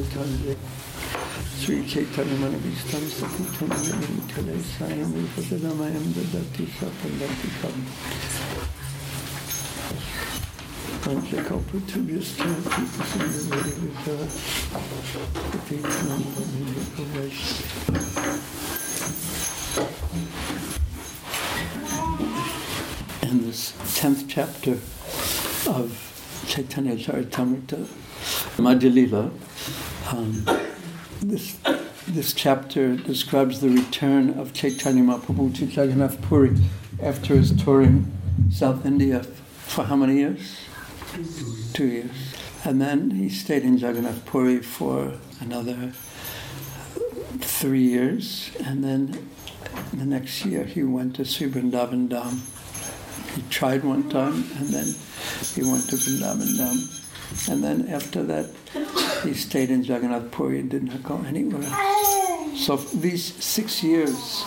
Chaitanya Sri Chaitanya Manabhistam Sakutam Nitale Sayam Vipasadamayam Dadati Sapandantikam Panchakalpatubhyascha Pitasindhavadivita Patitanam Bhavivakavaishya. In this 10th chapter of Chaitanya Charitamrita, Madhya Lila, this chapter describes the return of Chaitanya Mahaprabhu to Jagannath Puri after his touring South India for how many years? 2 years. And then he stayed in Jagannath Puri for another 3 years, and then the next year he went to Sri Vrindavan Dham. He tried one time, and then he went to Vrindavan Dham. And then after that, he stayed in Jagannath Puri and did not go anywhere. So these 6 years,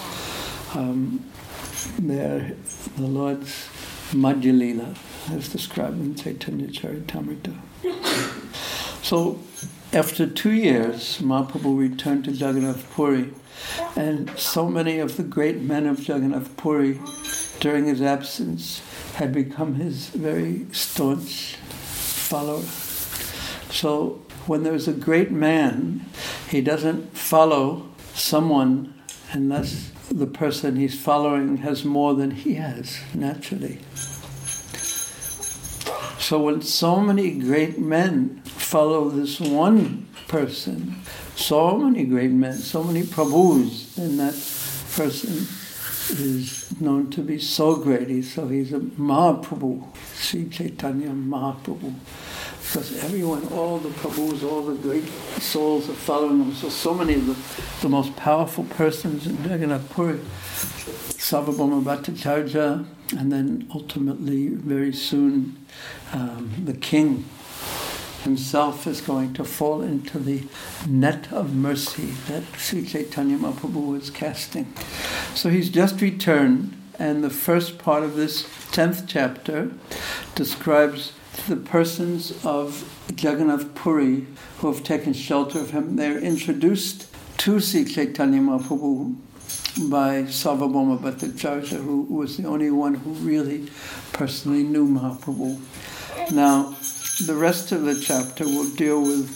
they're the Lord's Madhya Lila, as described in Chaitanya Charitamrita. So after 2 years, Mahaprabhu returned to Jagannath Puri, and so many of the great men of Jagannath Puri during his absence had become his very staunch follower. So when there's a great man, he doesn't follow someone unless the person he's following has more than he has, naturally. So when so many great men follow this one person, so many great men, so many Prabhus, then that person is known to be so great. He's a Mahaprabhu, Sri Chaitanya Mahaprabhu. Because everyone, all the Prabhus, all the great souls are following him. So many of the most powerful persons in Jagannath Puri, Sarvabhauma Bhattacharya, and then ultimately, very soon, the king himself is going to fall into the net of mercy that Sri Chaitanya Mahaprabhu was casting. So he's just returned, and the first part of this 10th chapter describes the persons of Jagannath Puri who have taken shelter of him. They're introduced to Sri Chaitanya Mahaprabhu by Sarvabhauma Bhattacharya, who was the only one who really personally knew Mahaprabhu. Now, the rest of the chapter will deal with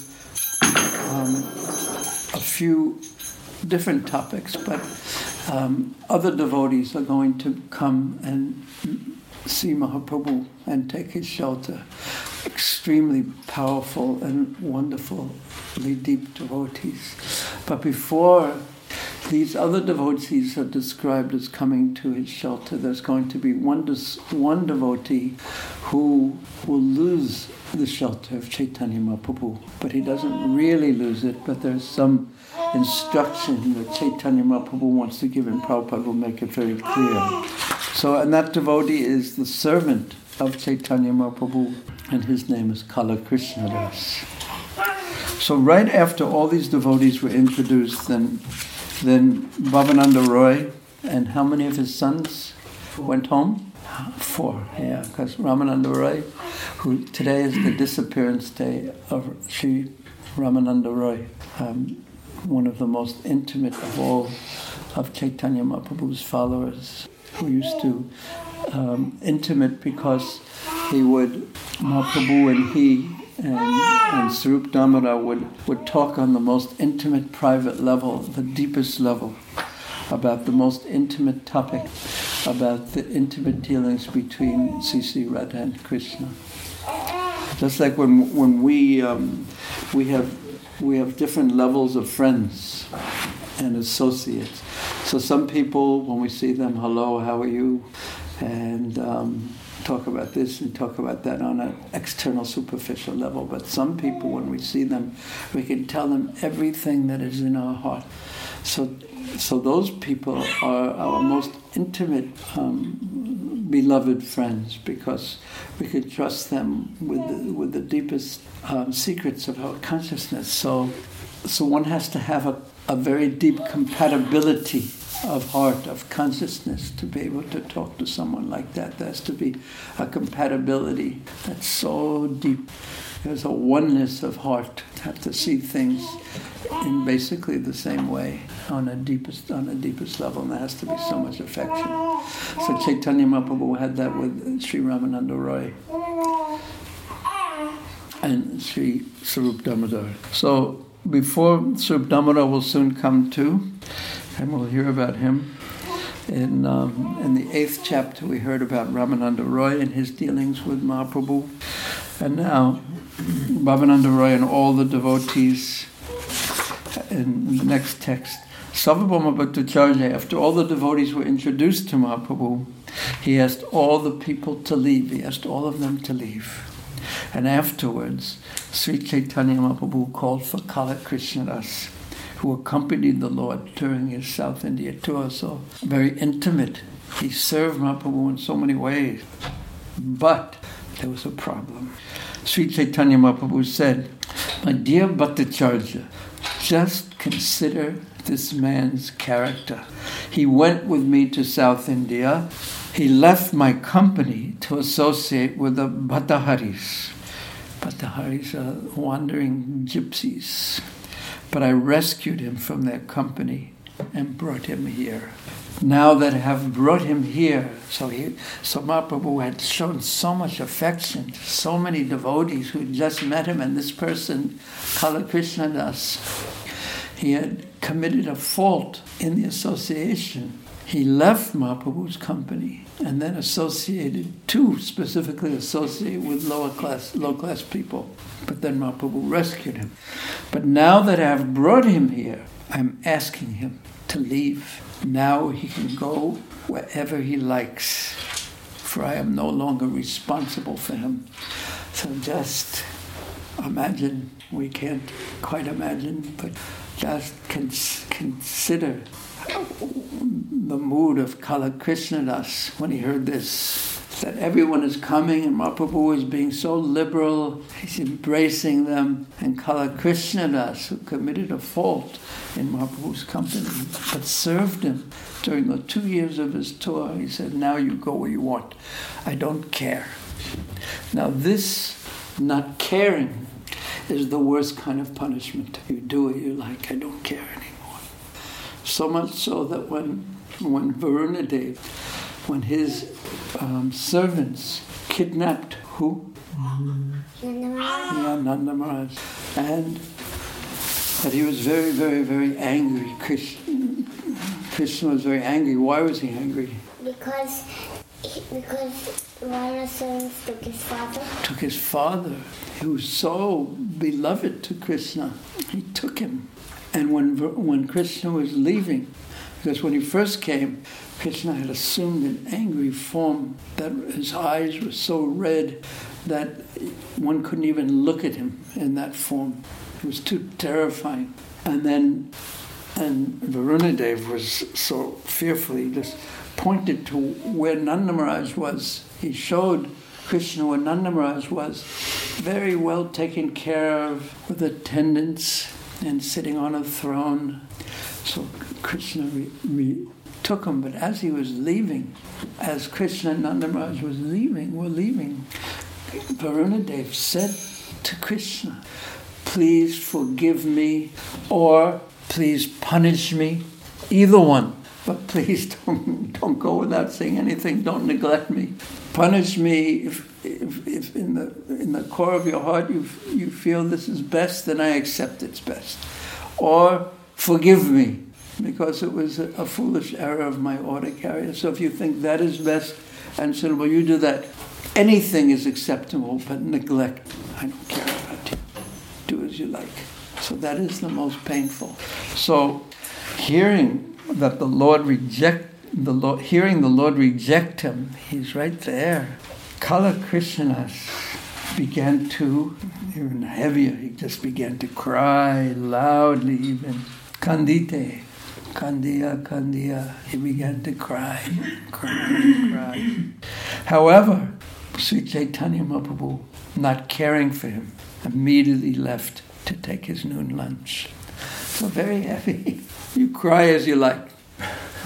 a few different topics, but other devotees are going to come and see Mahaprabhu and take his shelter. Extremely powerful and wonderfully deep devotees. But before these other devotees are described as coming to his shelter, there's going to be one devotee who will lose the shelter of Chaitanya Mahaprabhu. But he doesn't really lose it, but there's some instruction that Chaitanya Mahaprabhu wants to give, and Prabhupada will make it very clear. So, and that devotee is the servant of Chaitanya Mahaprabhu, and his name is Kala Krishna Das. So right after all these devotees were introduced, then Bhavananda Roy and how many of his sons went home? 4, yeah, because Ramananda Roy, who today is the disappearance day of Sri Ramananda Roy, one of the most intimate of all of Chaitanya Mahaprabhu's followers, who used to intimate because Mahaprabhu and he and Swarup Damodar would talk on the most intimate, private level, the deepest level, about the most intimate topic, about the intimate dealings between Sri Radha and Krishna. Just like when we have different levels of friends and associates. So some people, when we see them, hello, how are you? And talk about this and talk about that on an external, superficial level. But some people, when we see them, we can tell them everything that is in our heart. So those people are our most intimate, beloved friends, because we could trust them with the deepest secrets of our consciousness. So one has to have a very deep compatibility of heart, of consciousness to be able to talk to someone like that. There has to be a compatibility that's so deep. There's a oneness of heart. Have to see things in basically the same way on a deepest level, and there has to be so much affection. So Chaitanya Mahaprabhu had that with Sri Ramananda Roy and Sri Sarup Damodar. So before Sarup Damodar will soon come too, and we'll hear about him. In the 8th chapter we heard about Ramananda Roy and his dealings with Mahaprabhu. And now Bhavananda Roy and all the devotees in the next text. Sarvabhauma Bhattacharya, after all the devotees were introduced to Mahaprabhu, he asked all the people to leave. He asked all of them to leave. And afterwards, Sri Chaitanya Mahaprabhu called for Kala Krishnadas, who accompanied the Lord during his South India tour. So very intimate. He served Mahaprabhu in so many ways. But there was a problem. Sri Chaitanya Mahaprabhu said, "My dear Bhattacharya, just consider this man's character. He went with me to South India. He left my company to associate with the Bhattaharis. Bhattaharis are wandering gypsies. But I rescued him from their company and brought him here. Now that I have brought him here," so Mahaprabhu had shown so much affection, so many devotees who had just met him, and this person, Kala Krishnadas, he had committed a fault in the association. He left Mahaprabhu's company and then specifically associated with low class people. But then Mahaprabhu rescued him. But now that I have brought him here, I'm asking him to leave. Now he can go wherever he likes, for I am no longer responsible for him. So just imagine, we can't quite imagine, but just consider the mood of Kala Krishnadas when he heard this, that everyone is coming and Mahaprabhu is being so liberal, he's embracing them, and Kala Krishnadas, who committed a fault in Mahaprabhu's company, but served him during the 2 years of his tour, he said, "Now you go where you want. I don't care." Now this not caring is the worst kind of punishment. You do what you like, I don't care anymore. So much so that when Varunadev, when his servants kidnapped who? Nanda Maharaj. And that he was very, very, very angry. Krishna was very angry. Why was he angry? Because one of the servants took his father. Took his father. He was so beloved to Krishna. He took him. And when Krishna was leaving, because when he first came, Krishna had assumed an angry form, that his eyes were so red that one couldn't even look at him in that form. It was too terrifying. And Varunadev was so fearfully just pointed to where Nanda Maharaj was. He showed Krishna where Nanda Maharaj was, very well taken care of, with attendants and sitting on a throne. So Krishna took him, but as he was leaving, as Krishna and Nanda Maharaj were leaving, Varunadev said to Krishna, "Please forgive me, or please punish me, either one. But please don't go without saying anything. Don't neglect me. Punish me if in the core of your heart you feel this is best, then I accept it's best. Or forgive me, because it was a foolish error of my order carrier. So if you think that is best and suitable, you do that. Anything is acceptable, but neglect, I don't care about you. Do as you like." So that is the most painful. So hearing the Lord reject him, he's right there. Kala Krishnadas began to, even heavier, he just began to cry loudly, even Kandite, Kandiya, he began to cry. However, Sri Chaitanya Mahaprabhu, not caring for him, immediately left to take his noon lunch. So very heavy. You cry as you like.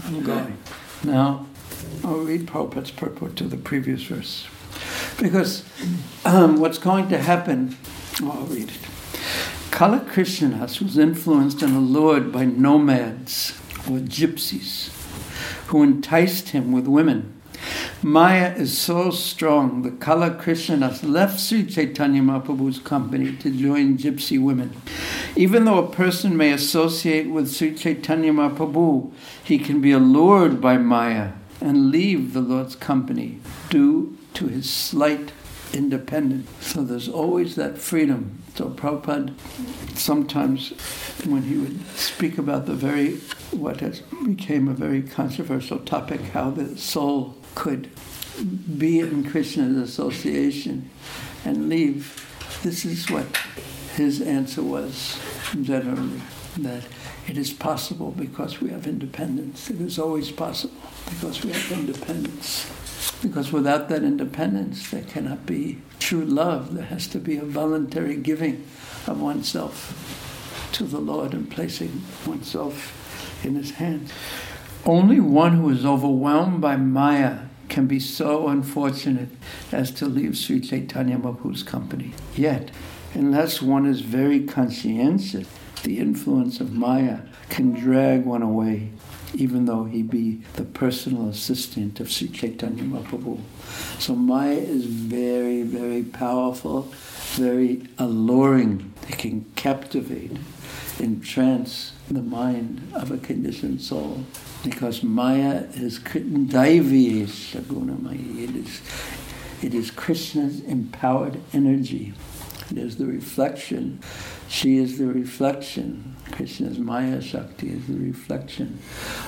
I'm going. Now, I'll read Prabhupada's purport to the previous verse. Because what's going to happen, I'll read it. Kala Krishnadas was influenced and allured by nomads or gypsies who enticed him with women. Maya is so strong that Kala Krishnadas left Sri Chaitanya Mahaprabhu's company to join gypsy women. Even though a person may associate with Sri Chaitanya Mahaprabhu, he can be allured by Maya and leave the Lord's company due to his slight independence. So there's always that freedom. So Prabhupada, sometimes when he would speak about what has became a very controversial topic, how the soul could be in Krishna's association and leave, this is what his answer was generally, that it is possible because we have independence. It is always possible because we have independence. Because without that independence, there cannot be true love. There has to be a voluntary giving of oneself to the Lord and placing oneself in His hands. Only one who is overwhelmed by Maya can be so unfortunate as to leave Sri Chaitanya Mahaprabhu's company. Yet, unless one is very conscientious, the influence of Maya can drag one away, even though he be the personal assistant of Sri Chaitanya Mahaprabhu. So Maya is very, very powerful, very alluring. It can captivate, entrance the mind of a conditioned soul. Because Maya is Daivi Shagunamaya. It is Krishna's empowered energy. It is the reflection. She is the reflection. Krishna's Maya Shakti is the reflection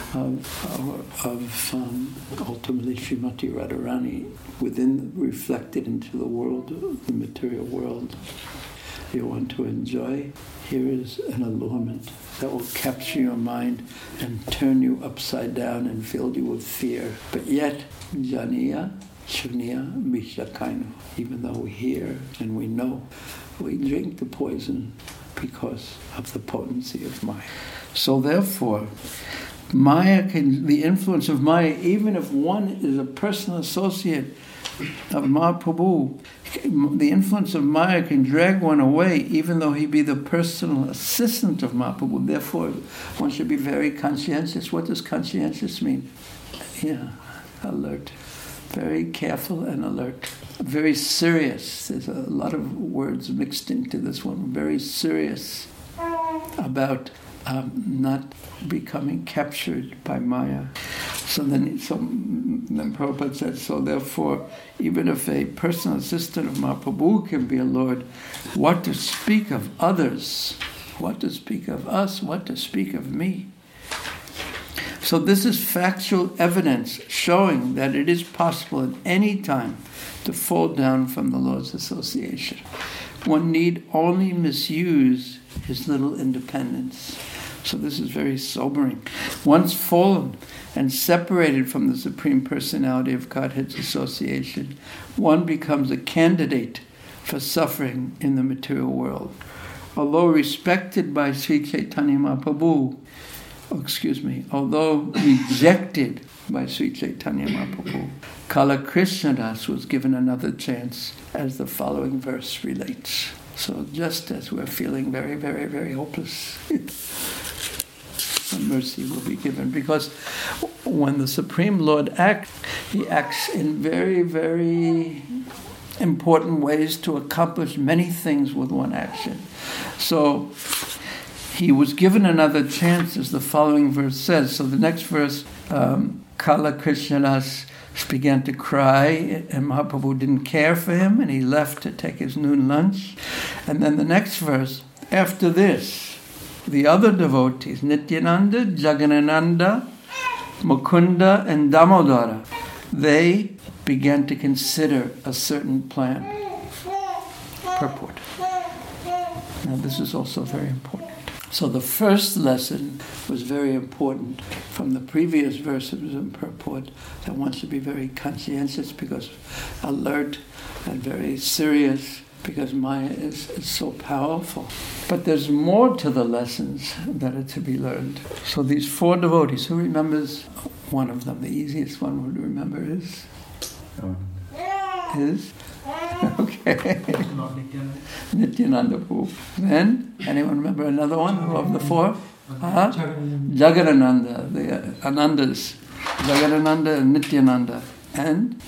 of ultimately Srimati Radharani reflected into the world, the material world. You want to enjoy? Here is an allurement that will capture your mind and turn you upside down and fill you with fear. But yet, Janiya Shuniya Mishakainu. Even though we hear and we know, we drink the poison because of the potency of Maya. So therefore, the influence of Maya, even if one is a personal associate of Mahaprabhu, the influence of Maya can drag one away, even though he be the personal assistant of Mahaprabhu. Therefore, one should be very conscientious. What does conscientious mean? Yeah, alert. Very careful and alert. Very serious. There's a lot of words mixed into this one. Very serious about not becoming captured by Maya. So then Prabhupada said, so therefore, even if a personal assistant of Mahaprabhu can be allured, what to speak of others? What to speak of us? What to speak of me? So this is factual evidence showing that it is possible at any time to fall down from the Lord's association. One need only misuse his little independence. So this is very sobering. Once fallen and separated from the Supreme Personality of Godhead's association, one becomes a candidate for suffering in the material world. Although respected by Sri Chaitanya Mahaprabhu, although rejected by Sri Chaitanya Mahaprabhu, Kala Krishnadas was given another chance, as the following verse relates. So just as we're feeling very, very, very hopeless, some mercy will be given. Because when the Supreme Lord acts, He acts in very, very important ways to accomplish many things with one action. So He was given another chance, as the following verse says. So the next verse, Kala Krishnadas began to cry, and Mahaprabhu didn't care for him, and he left to take his noon lunch. And then the next verse, after this, the other devotees, Nityananda, Jagadananda, Mukunda, and Damodara, they began to consider a certain plan. Purport. Now this is also very important. So the first lesson was very important from the previous verses in purport, that one should be very conscientious, because alert and very serious, because Maya is so powerful. But there's more to the lessons that are to be learned. So these 4 devotees, who remembers one of them? The easiest one to remember is? Okay. Nityananda Prabhu. Then, anyone remember another one of the 4? Jagadananda, the Anandas. Jagadananda and Nityananda. And?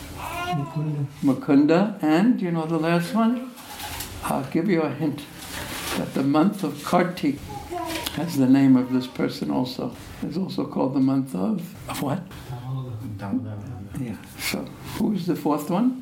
Mukunda. And, you know the last one? I'll give you a hint. That the month of Kartik has the name of this person also. It's also called the month of what? Yeah. So, who's the 4th one?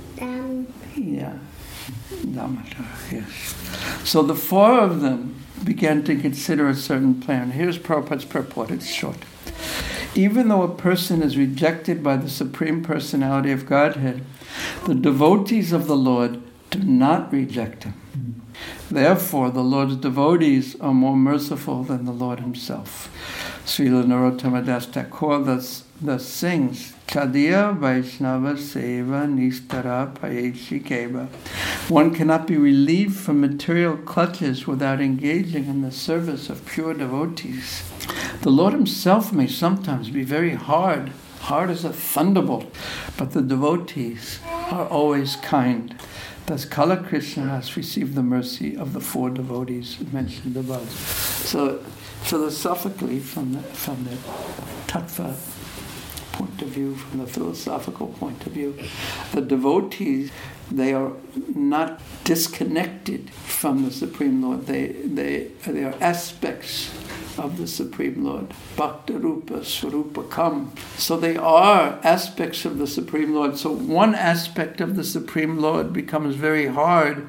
Yeah. Damodar, yes. So the 4 of them began to consider a certain plan. Here's Prabhupada's purport, it's short. Even though a person is rejected by the Supreme Personality of Godhead, the devotees of the Lord do not reject him. Therefore, the Lord's devotees are more merciful than the Lord himself. Srila Narottama Das Thakur thus sings, Chadiya Vaishnava Seva Nistara Payeshikeva. One cannot be relieved from material clutches without engaging in the service of pure devotees. The Lord himself may sometimes be very hard as a thunderbolt, but the devotees are always kind. Thus, Kala Krishna has received the mercy of the 4 devotees mentioned above. So, philosophically, from the tattva point of view, from the philosophical point of view, the devotees, they are not disconnected from the Supreme Lord. They are aspects of the Supreme Lord. Bhakta Rupa, Swarupa Kam. So they are aspects of the Supreme Lord. So one aspect of the Supreme Lord becomes very hard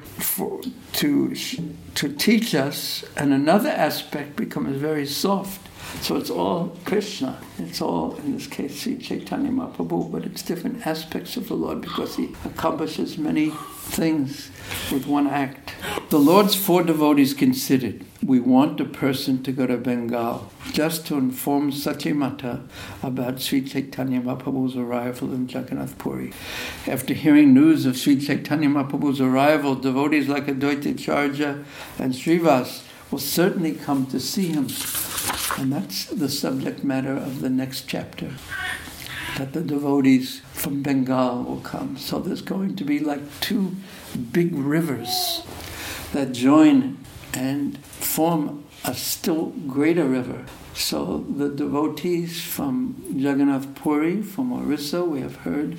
to teach us, and another aspect becomes very soft. So it's all Krishna. It's all, in this case, Sri Chaitanya Mahaprabhu, but it's different aspects of the Lord because he accomplishes many things with one act. The Lord's 4 devotees considered, we want a person to go to Bengal just to inform Sachimata about Sri Chaitanya Mahaprabhu's arrival in Jagannath Puri. After hearing news of Sri Chaitanya Mahaprabhu's arrival, devotees like Advaita Acharya and Srivas will certainly come to see him. And that's the subject matter of the next chapter, that the devotees from Bengal will come. So there's going to be like 2 big rivers that join and form a still greater river. So the devotees from Jagannath Puri, from Orissa, we have heard,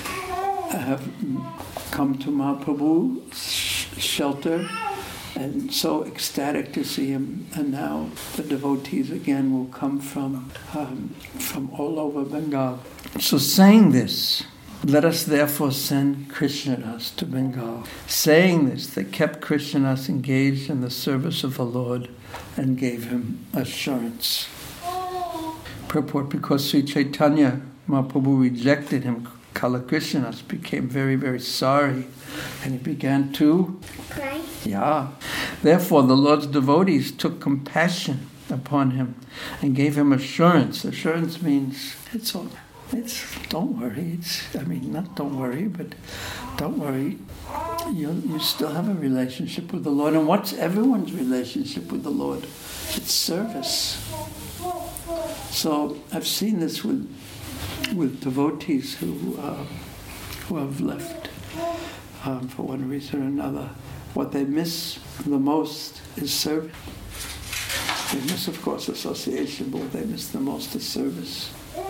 have come to Mahaprabhu's shelter, and so ecstatic to see him. And now the devotees again will come from all over Bengal. So saying this, let us therefore send Krishnadas to Bengal. Saying this, they kept Krishnadas engaged in the service of the Lord and gave him assurance. Purport, because Sri Chaitanya Mahaprabhu rejected him, Kala Krishnadas became very, very sorry, and he began to cry. Yeah. Therefore, the Lord's devotees took compassion upon him and gave him assurance. Assurance means don't worry. Not don't worry, but don't worry. You still have a relationship with the Lord. And what's everyone's relationship with the Lord? It's service. So I've seen this with devotees who have left for one reason or another. What they miss the most is service. They miss, of course, association, but what they miss the most is service.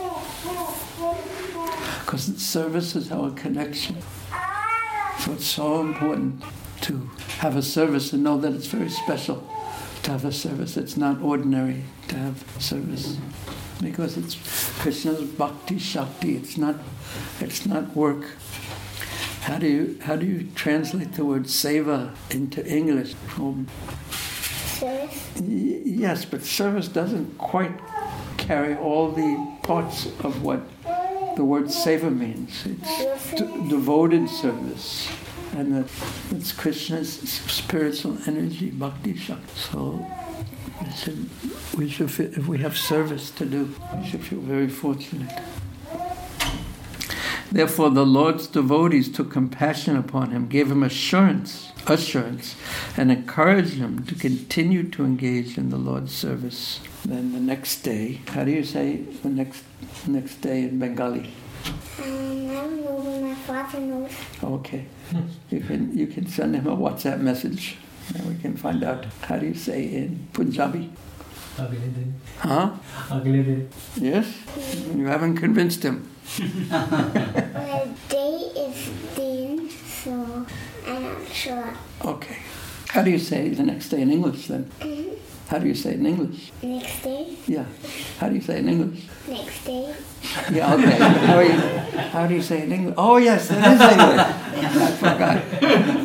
Because service is our connection. So it's so important to have a service and know that it's very special to have a service. It's not ordinary to have service. Because it's Krishna's bhakti shakti. It's not work. How do you translate the word seva into English? Service? Yes, but service doesn't quite carry all the parts of what the word seva means. It's devoted service, and it's Krishna's spiritual energy, bhakti shakti. So we should feel, if we have service to do, we should feel very fortunate. Therefore the Lord's devotees took compassion upon him, gave him assurance, and encouraged him to continue to engage in the Lord's service. Then the next day, how do you say the next day in Bengali? I don't know, but my father knows. Okay. You can send him a WhatsApp message and we can find out. How do you say in Punjabi? Agle din. Huh? Agle din. Yes? You haven't convinced him. The day is din, so I'm not sure. Okay. How do you say the next day in English then? How do you say it in English? Next day? Yeah. How do you say it in English? Next day? Yeah, okay. How do you say it in English? Oh, yes, that is English.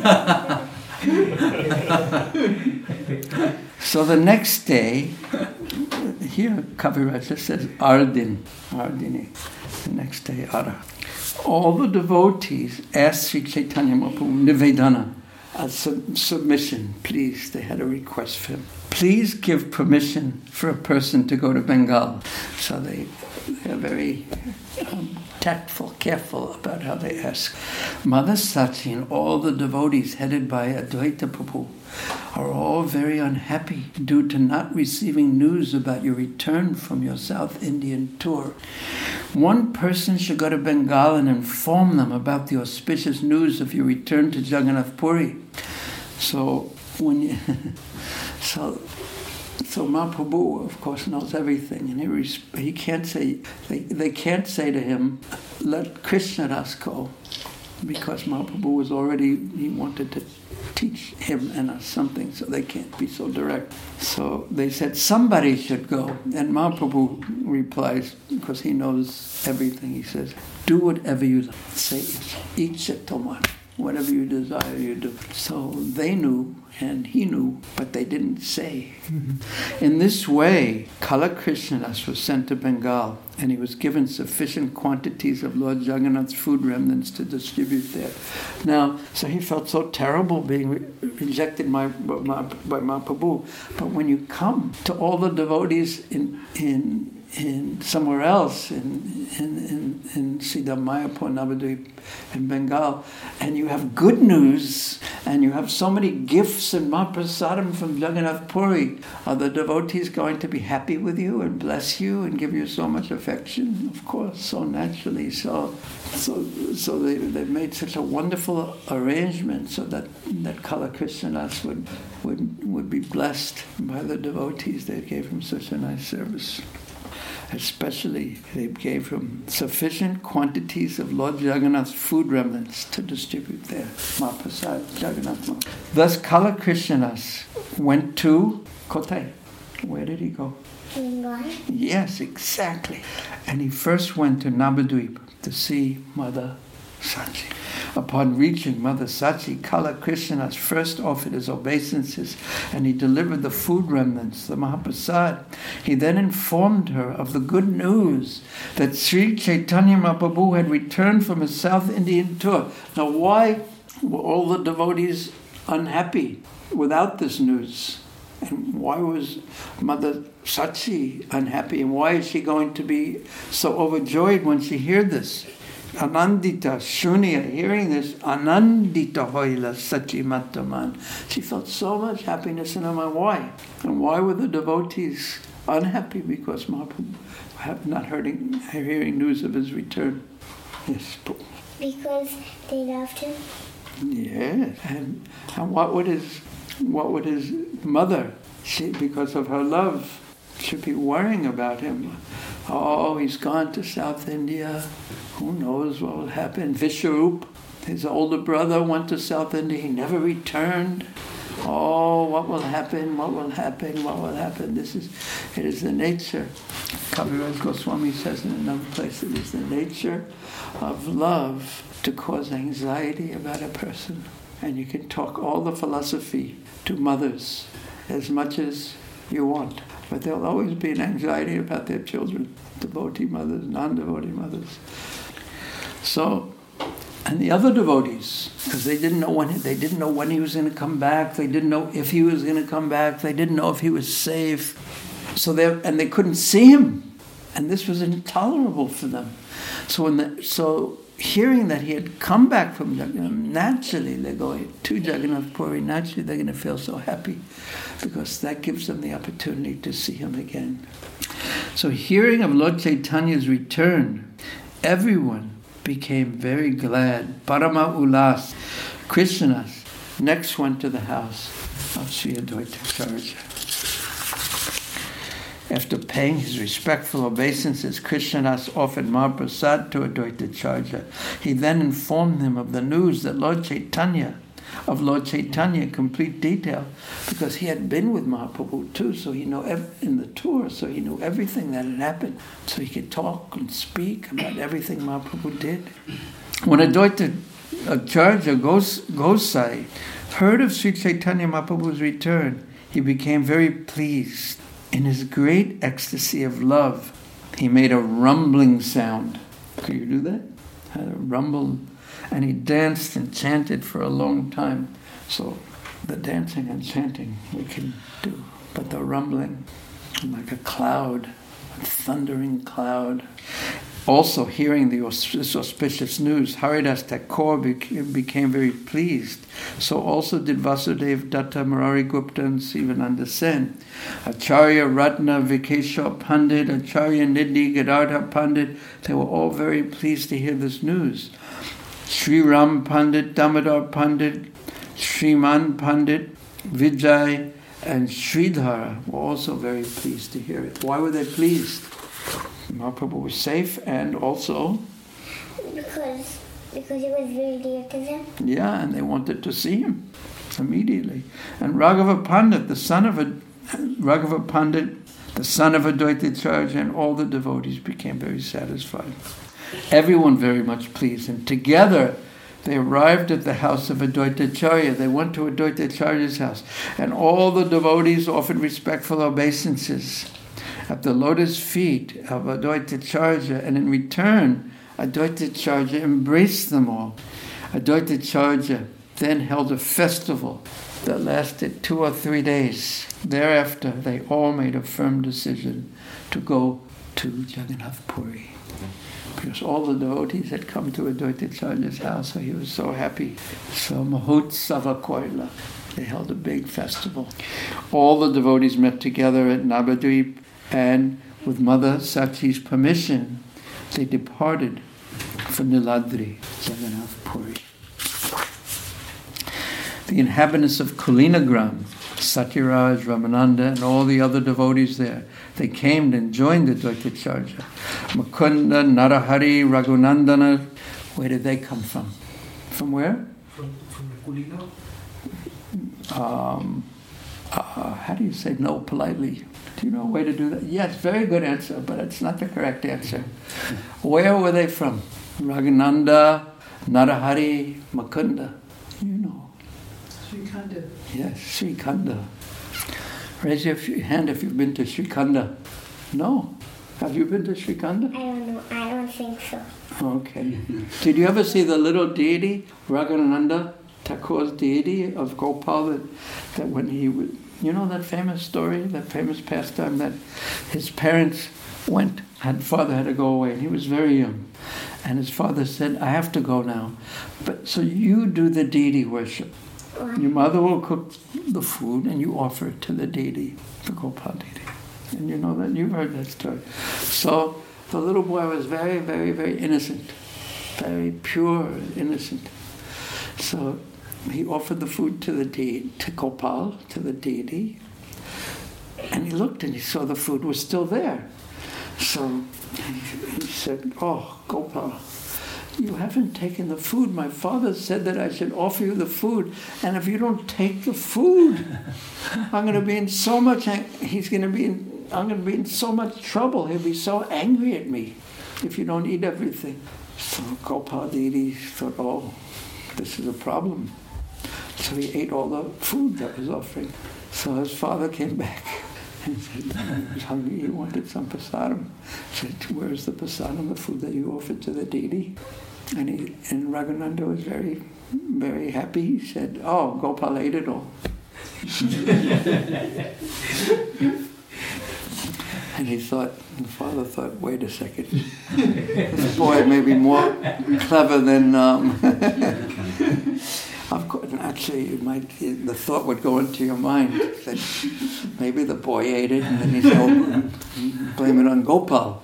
I forgot. So the next day, here Kaviraj just says Ardini. The next day, Ara. All the devotees asked Sri Chaitanya Mahaprabhu Nivedana, a submission, please. They had a request for him. Please give permission for a person to go to Bengal. So they're very tactful, careful about how they ask. Mother Sachi and all the devotees headed by Advaita Prabhu are all very unhappy due to not receiving news about your return from your South Indian tour. One person should go to Bengal and inform them about the auspicious news of your return to Jagannath Puri. So when you, so Mahaprabhu, of course, knows everything, and he can't say they can't say to him, "Let Krishna Das go," because Mahaprabhu was he wanted to teach him and us something, so they can't be so direct. So they said somebody should go, and Mahaprabhu replies, because he knows everything. He says, "Do whatever you like. Say, Ichha Tomar. Whatever you desire, you do." So they knew, and he knew, but they didn't say. In this way, Kala Krishnadas was sent to Bengal, and he was given sufficient quantities of Lord Jagannath's food remnants to distribute there. Now, so he felt so terrible being rejected by Mahaprabhu. But when you come to all the devotees in somewhere else, in Siddha Mayapur, Navadvip, in Bengal, and you have good news, and you have so many gifts and Mahaprasadam from Jagannath Puri, are the devotees going to be happy with you and bless you and give you so much affection? Of course, so naturally. So they made such a wonderful arrangement so that Kala Krishnadas would be blessed by the devotees. They gave him such a nice service. Especially, they gave him sufficient quantities of Lord Jagannath's food remnants to distribute there. Mahaprasad, Jagannath Mahaprasad. Thus, Kala Krishnadas went to Kotai. Where did he go? Bengal? Yes, exactly. And he first went to Navadvip to see Mother Sachi. Upon reaching Mother Sachi, Kala Krishnadas first offered his obeisances, and he delivered the food remnants, the Mahaprasad. He then informed her of the good news that Sri Chaitanya Mahaprabhu had returned from his South Indian tour. Now, why were all the devotees unhappy without this news? And why was Mother Sachi unhappy? And why is she going to be so overjoyed when she heard this? Anandita, Shunya, hearing this, Anandita hoila Sachi Mataman. She felt so much happiness in her mind. Why? And why were the devotees unhappy? Because Mahaprabhu not hearing news of his return. Yes. Because they loved him. Yes. And what would his mother, because of her love, should be worrying about him? Oh, he's gone to South India. Who knows what will happen? Vishwarup, his older brother, went to South India. He never returned. Oh, what will happen? What will happen? What will happen? It is the nature. Kaviraj Goswami says in another place, it is the nature of love to cause anxiety about a person. And you can talk all the philosophy to mothers as much as you want. But there'll always be an anxiety about their children, devotee mothers, non-devotee mothers. So, and the other devotees, because they didn't know when he was going to come back. They didn't know if he was going to come back. They didn't know if he was safe. So they couldn't see him, and this was intolerable for them. So hearing that he had come back from Jagannath, naturally they're going to Jagannath Puri, naturally they're going to feel so happy because that gives them the opportunity to see him again. So hearing of Lord Chaitanya's return, everyone became very glad. Parama Ulas, Krishnadas next went to the house of Sri Advaita Acharya. After paying his respectful obeisances, Krishnadas offered Mahaprasad to Advaita Acharya. He then informed him of the news that Lord Chaitanya in complete detail, because he had been with Mahaprabhu too, so he knew in the tour, so he knew everything that had happened. So he could talk and speak about everything Mahaprabhu did. When Advaita Acharya Gosai heard of Sri Chaitanya Mahaprabhu's return, he became very pleased. In his great ecstasy of love, he made a rumbling sound. Could you do that? Had a rumble. And he danced and chanted for a long time. So the dancing and chanting we can do. But the rumbling, like a cloud, a thundering cloud. Also hearing this auspicious news, Haridas Thakur became very pleased. So also did Vasudev Datta, Murari Gupta, and Sivananda Sen. Acharya Ratna, Vikesha Pandit, Acharya Nidhi, Gadadhar Pandit, they were all very pleased to hear this news. Sri Ram Pandit, Damodar Pandit, Sriman Pandit, Vijay, and Sridhara were also very pleased to hear it. Why were they pleased? Mahaprabhu was safe, and also Because he was very dear to them. yeah, and they wanted to see him immediately. And Raghava Pandit, the son of Advaita Acharya, and all the devotees became very satisfied. Everyone very much pleased, and together they arrived at the house of Advaita Acharya. They went to Advaita Acharya's house, and all the devotees offered respectful obeisances at the lotus feet of Advaita Acharya, and in return, Advaita Acharya embraced them all. Advaita Acharya then held a festival that lasted 2 or 3 days. Thereafter, they all made a firm decision to go to Jagannath Puri, because all the devotees had come to Advaita Acharya's house, so he was so happy. So Mahotsava Koila, they held a big festival. All the devotees met together at Navadvip, and with Mother Sachi's permission, they departed for Niladri, Jagannath Puri. The inhabitants of Kulinagram, Satyaraj, Ramananda, and all the other devotees there, they came and joined the Advaita Acharya. Mukunda, Narahari, Raghunandana, where did they come from? From where? From Kulina? How do you say no politely? Do you know a way to do that? Yes, very good answer, but it's not the correct answer. Where were they from? Raghunanda, Narahari, Mukunda. You know. Srikhanda. Yes, Srikhanda. Raise your hand if you've been to Srikhanda. No? Have you been to Srikhanda? I don't know. I don't think so. Okay. Did you ever see the little deity, Raghunanda Thakur's deity of Gopal, that when he would, you know that famous story, that famous pastime, that his parents father had to go away, and he was very young. And his father said, I have to go now. But so you do the deity worship. Your mother will cook the food and you offer it to the deity, the Gopal deity. And you know that, you've heard that story. So the little boy was very, very, very innocent, very pure and innocent. So he offered the food to the deity, to Gopal, to the deity, and he looked and he saw the food was still there. So he said, oh, Gopal, you haven't taken the food. My father said that I should offer you the food, and if you don't take the food, I'm going to be in so much trouble. He'll be so angry at me if you don't eat everything. So Gopal deity thought, oh, this is a problem. So he ate all the food that was offering. So his father came back and said, he was hungry, he wanted some prasadam. He said, where's the prasadam, the food that you offered to the deity? And Raghunanda was very, very happy. He said, oh, Gopal ate it all. And And the father thought, wait a second, this boy may be more clever than, of course, actually, the thought would go into your mind that maybe the boy ate it and then he's going to blame it on Gopal.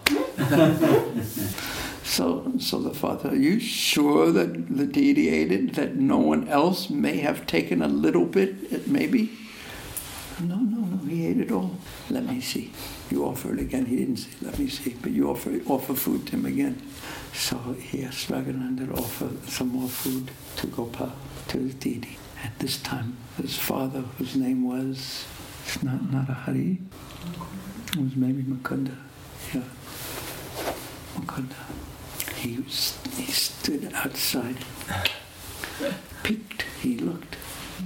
So the father, are you sure that the deity ate it, that no one else may have taken a little bit, maybe? No, he ate it all. Let me see. You offer it again. He didn't say, let me see, but you offer food to him again. So he asked Raghunandan to offer some more food to Gopal, to the deity. At this time, his father, whose name was Narahari, it was maybe Mukunda. Yeah, Mukunda. He stood outside, peeked, he looked,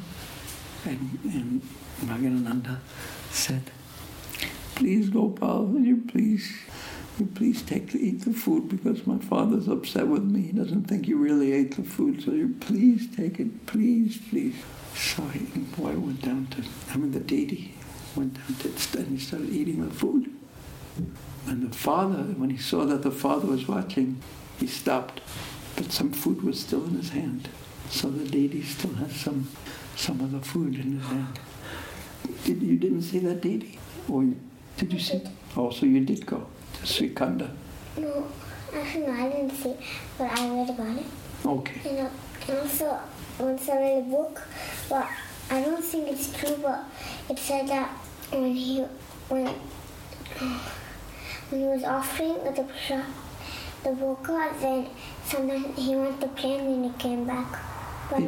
and Raghunandan said, please Gopal, will you please eat the food, because my father's upset with me. He doesn't think you really ate the food, so you please take it, please. So the boy went down the deity went down to and he started eating the food. And the father, when he saw that the father was watching, he stopped, but some food was still in his hand. So the deity still has some of the food in his hand. You didn't see that deity? Or did you see? Oh, so you did go to Srikanda. No, actually no, I didn't see, but I read about it. Okay. And also, once I read a book, but I don't think it's true, but it said that when he was offering the voka, then sometimes he went to pray and then he came back. But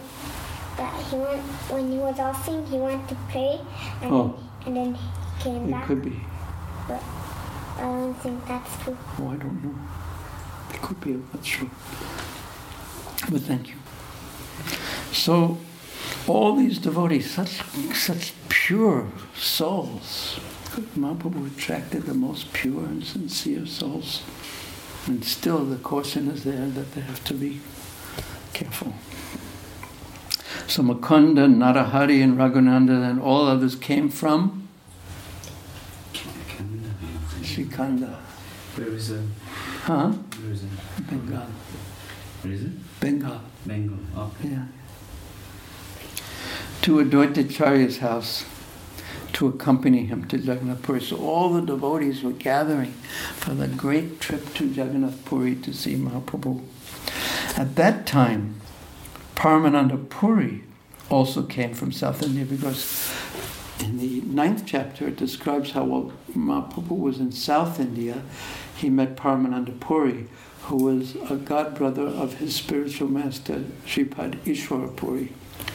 when he was offering, he went to pray and then he came back. It could be. But I don't think that's true. Oh, I don't know. It could be, I'm not sure. But thank you. So, all these devotees, such pure souls. Mahaprabhu attracted the most pure and sincere souls. And still the caution is there that they have to be careful. So Mukunda, Narahari and Raghunandan and all others came from Srikanda. Where is it? Huh? Where is it? Bengal. Where is it? Bengal. Bengal. Okay. Yeah. To Advaitacharya's house to accompany him to Jagannath Puri. So all the devotees were gathering for the great trip to Jagannath Puri to see Mahaprabhu. At that time, Paramananda Puri also came from South India, because in the 9th chapter it describes how while Mahaprabhu was in South India, he met Paramananda Puri, who was a godbrother of his spiritual master, Sripad Ishwara Puri.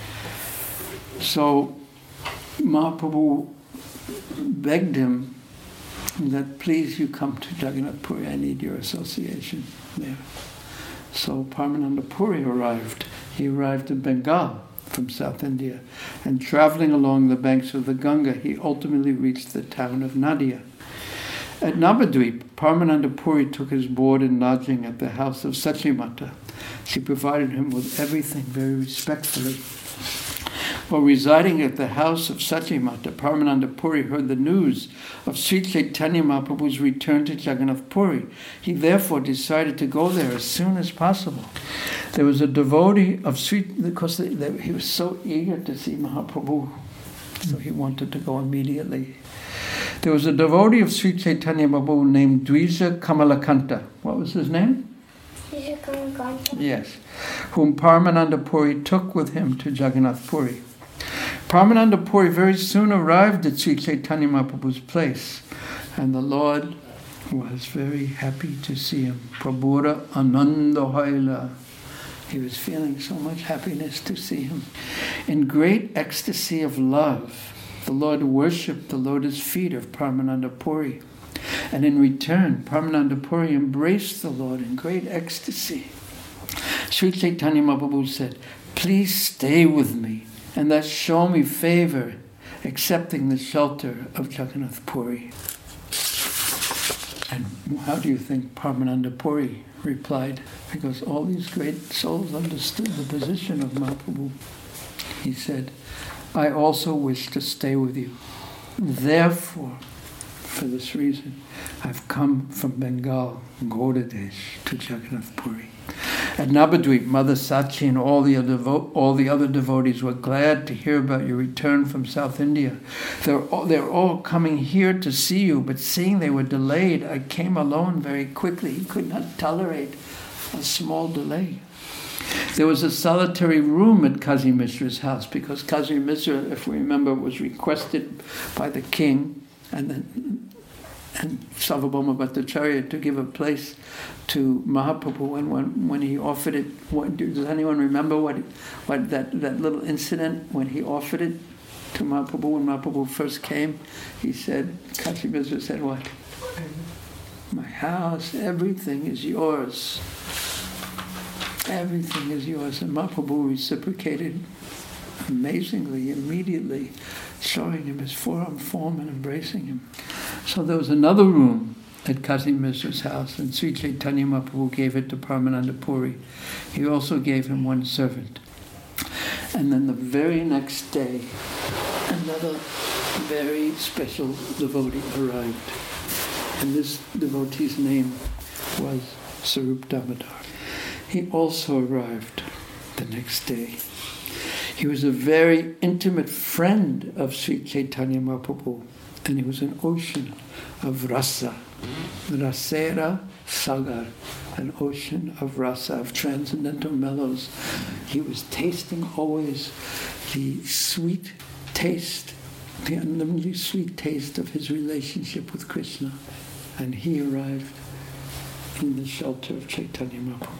So Mahaprabhu begged him that please you come to Jagannath Puri, I need your association there. So Paramananda Puri arrived. He arrived in Bengal from South India, and traveling along the banks of the Ganga, he ultimately reached the town of Nadia. At Navadvip, Paramananda Puri took his board and lodging at the house of Sachimata. She provided him with everything very respectfully. While residing at the house of Sachimata, Paramananda Puri heard the news of Sri Chaitanya Mahaprabhu's return to Jagannath Puri. He therefore decided to go there as soon as possible. There was a devotee of Sri, because he was so eager to see Mahaprabhu, so he wanted to go immediately. There was a devotee of Sri Chaitanya Mahaprabhu named Dvija Kamalakanta. What was his name? Dvija Kamalakanta? Yes. Whom Paramananda Puri took with him to Jagannath Puri. Paramananda Puri very soon arrived at Sri Chaitanya Mahaprabhu's place, and the Lord was very happy to see him. Prabhura Ananda Haila. He was feeling so much happiness to see him. In great ecstasy of love, the Lord worshipped the lotus feet of Paramananda Puri. And in return, Paramananda Puri embraced the Lord in great ecstasy. Sri Chaitanya Mahaprabhu said, "Please stay with me, and thus show me favor, accepting the shelter of Jagannath Puri." And how do you think Paramananda Puri replied? Because all these great souls understood the position of Mahaprabhu. He said, "I also wish to stay with you. Therefore, for this reason. I've come from Bengal, Gaudadesh, to Jagannath Puri. At Navadvip, Mother Sachi and all the other devotees were glad to hear about your return from South India. They're all coming here to see you, but seeing they were delayed, I came alone very quickly. He could not tolerate a small delay. There was a solitary room at Kazi Mishra's house because Kazi Mishra, if we remember, was requested by the king and Sarvabhauma Bhattacharya to give a place to Mahaprabhu when he offered it. Does anyone remember what that little incident when he offered it to Mahaprabhu when Mahaprabhu first came? He said, Kazi Mishra said what? My house, everything is yours. Everything is yours. And Mahaprabhu reciprocated amazingly, immediately, showing him his forearm form and embracing him. So there was another room at Kazi Mishra's house, and Sri Chaitanya Mahaprabhu gave it to Paramananda Puri. He also gave him one servant. And then the very next day, another very special devotee arrived. And this devotee's name was Sarup Damodar. He also arrived the next day. He was a very intimate friend of Sri Chaitanya Mahaprabhu, and he was an ocean of rasa, rasera sagar, an ocean of rasa, of transcendental mellows. He was tasting always the sweet taste, the unlimitedly sweet taste of his relationship with Krishna. And he arrived in the shelter of Chaitanya Mahaprabhu.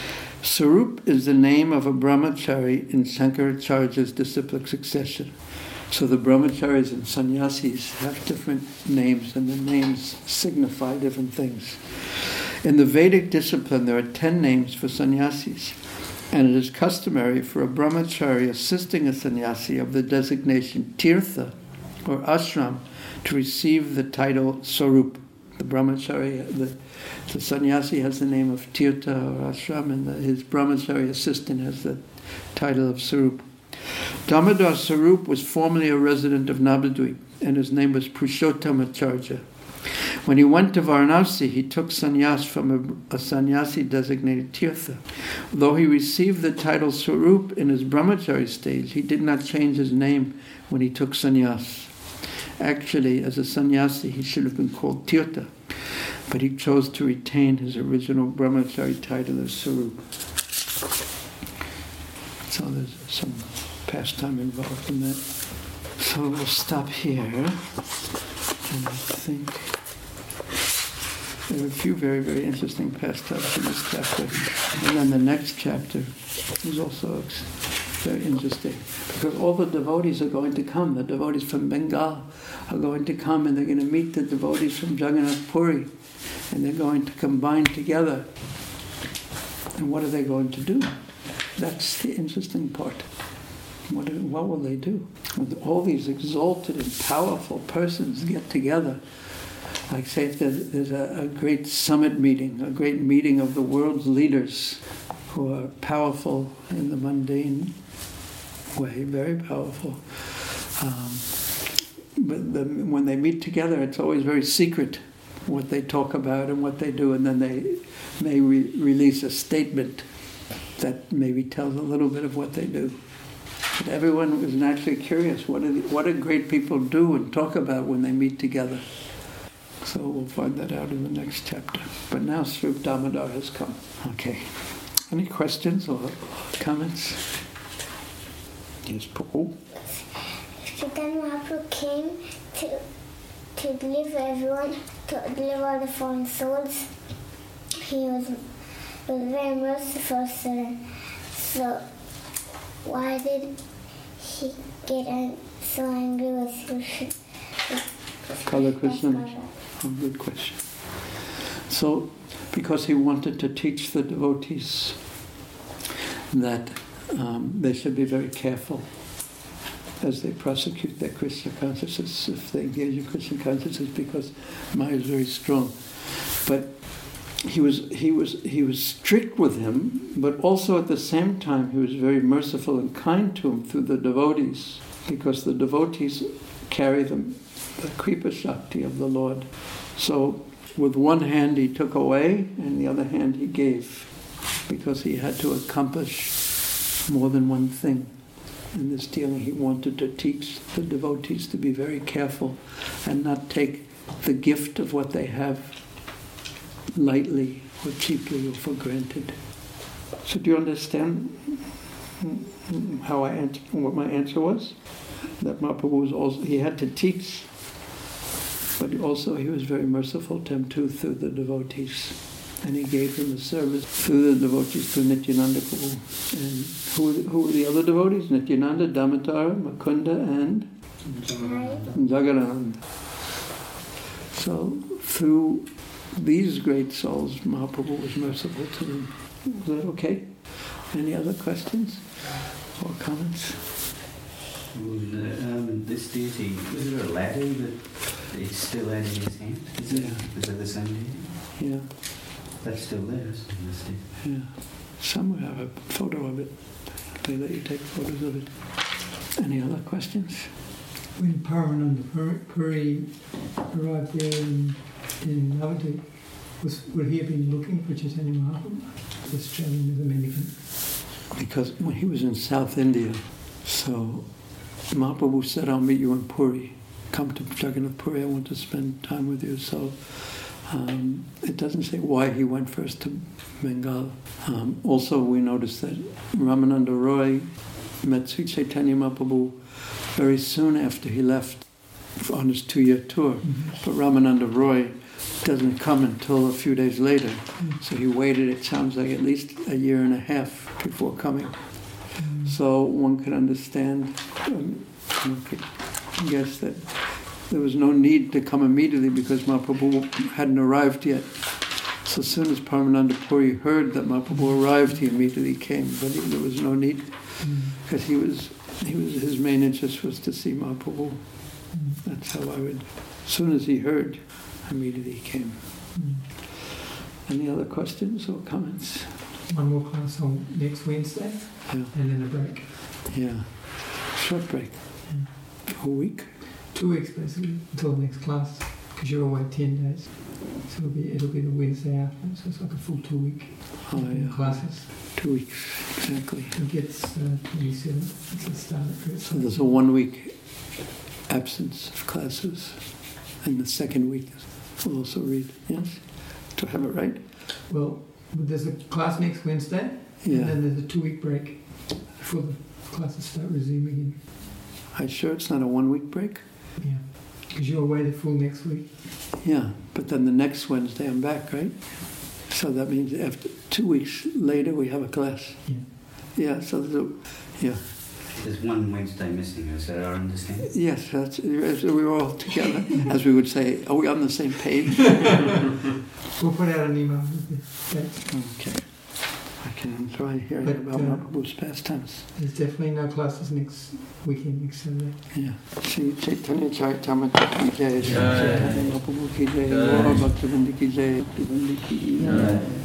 Sarup is the name of a brahmachari in Shankaracharya's disciplic succession. So the brahmacharis and sannyasis have different names, and the names signify different things. In the Vedic discipline, there are 10 names for sannyasis, and it is customary for a brahmachari assisting a sannyasi of the designation tirtha or ashram to receive the title Sarup. The brahmachari, the sannyasi has the name of tirtha or ashram, and his brahmachari assistant has the title of Sarup. Damodar Sarup was formerly a resident of Navadvip, and his name was Purushottamacharya. When he went to Varanasi, he took sannyas from a sannyasi designated tirtha. Though he received the title Sarup in his brahmachari stage, he did not change his name when he took sannyas. Actually, as a sannyasi, he should have been called tirtha, but he chose to retain his original brahmachari title as Sarup. So there's some pastime involved in that. So we'll stop here, and I think there are a few very, very interesting pastimes in this chapter. And then the next chapter is also very interesting, because all the devotees are going to come. The devotees from Bengal are going to come, and they're going to meet the devotees from Jagannath Puri, and they're going to combine together. And what are they going to do? That's the interesting part. What will they do? When all these exalted and powerful persons get together, like say if there's a great summit meeting, a great meeting of the world's leaders who are powerful in the mundane way, very powerful. But when they meet together, it's always very secret what they talk about and what they do, and then they may release a statement that maybe tells a little bit of what they do. But everyone is naturally curious. What do great people do and talk about when they meet together? So we'll find that out in the next chapter. But now Sarup Damodar has come. Okay. Any questions or comments? Yes, Paul? Chaitanya Mahaprabhu came to deliver everyone, to deliver all the fallen souls. He was very merciful, so why did he get so angry with Kala Krishna? Oh, good question. So, because he wanted to teach the devotees that they should be very careful as they prosecute their Krishna consciousness, if they engage in Krishna consciousness, because Maya is very strong. But he was strict with him, but also at the same time he was very merciful and kind to him through the devotees, because the devotees carry them the Kripa Shakti of the Lord. So with one hand he took away, and the other hand he gave, because he had to accomplish more than one thing. In this dealing, he wanted to teach the devotees to be very careful and not take the gift of what they have lightly or cheaply or for granted. So do you understand how what my answer was? That Mahaprabhu was also, he had to teach, but also he was very merciful to him too through the devotees. And he gave him a service through the devotees to Nityananda Prabhu. And who were the other devotees? Nityananda, Damodara, Mukunda, and Jagadananda. So through these great souls, Mahaprabhu was merciful to them. Is that okay? Any other questions or comments? This deity, was there a ladder that it's still had in his hand? Is it the same deity? Yeah. That's still there, isn't it? This deity? Yeah. Somewhere I have a photo of it. They let you take photos of it. Any other questions? When Paramananda Puri arrived there in Navadvip, would he have been looking for Chaitanya Mahaprabhu? Was traveling with a mendicant? Because when he was in South India, so Mahaprabhu said, I'll meet you in Puri. Come to Jagannath Puri, I want to spend time with you. So it doesn't say why he went first to Bengal. Also, we noticed that Ramananda Roy met Sri Chaitanya Mahaprabhu very soon after he left on his 2-year tour. Mm-hmm. But Ramananda Roy doesn't come until a few days later. So he waited, it sounds like, at least a year and a half before coming. So one can understand, one could guess that there was no need to come immediately because Mahaprabhu hadn't arrived yet. So as soon as Paramananda Puri heard that Mahaprabhu arrived, he immediately came. But there was no need, because his main interest was to see Mahaprabhu. That's how I would. As soon as he heard, immediately he came. Any other questions or comments? One more class on next Wednesday, Yeah. and then a break. Yeah. Short break. A week? 2 weeks basically, until the next class, because you're away 10 days. So it'll be the Wednesday after, so it's like a full 2 week classes. 2 weeks, exactly. It gets 27, it's the start of it. So there's a 1 week absence of classes, and the second week we'll also read, yes? Do I have it right? Well, there's a class next Wednesday, Yeah. and then there's a 2 week break before the classes start resuming again. Are you sure it's not a 1 week break? Yeah, because you're away the full next week. Yeah, but then the next Wednesday I'm back, right? So that means after 2 weeks later we have a class. Yeah. Yeah, so There's one Wednesday missing, is that our understanding? yes, that's, as we were all together, as we would say, are we on the same page? We'll put out an email with the dates. Okay. I can enjoy hearing But, about Mahaprabhu's pastimes. There's definitely no classes next weekend, next Saturday. Yeah. Shri Chaitanya Charitamrita ki jai, Shri Chaitanya Mahaprabhu ki jai, Gaura Bhaktivinoda ki jai, Bhaktivinoda ki jai.